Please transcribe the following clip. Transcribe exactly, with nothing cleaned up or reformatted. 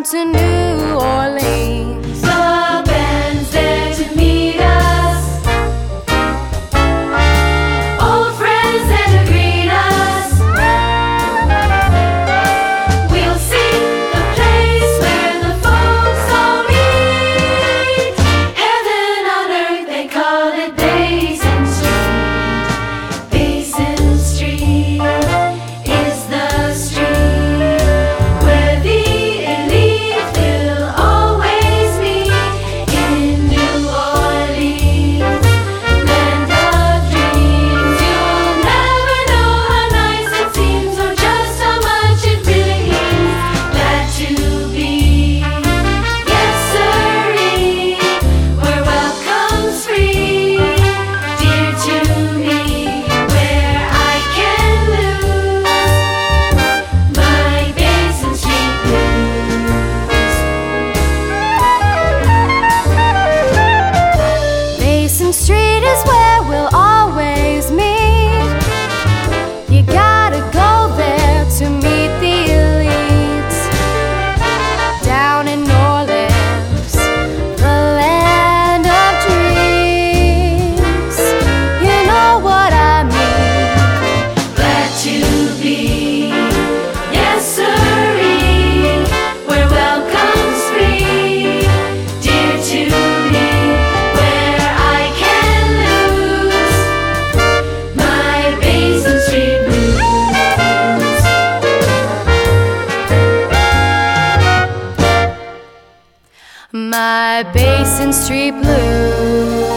to New Orleans. The band's there to meet us, old friends there to greet us. We'll see the place where the folks all meet. Heaven on earth, they call it Basin Street. Basin Street is the street where the elite will always meet. In New Orleans, land of dreams, you'll never know how nice it seems or just how much it really means. Glad to be, yes sirree, where welcome's free. Dear to me, where I can lose my Basin Street blues. Basin Street is where we'll always meet. You gotta go there to meet the elites. Down in New Orleans, the land of dreams. You know what I mean. Glad to be, yes sirree, where welcome's free. Dear to me, where I can lose my Basin Street blues. My Basin Street blues.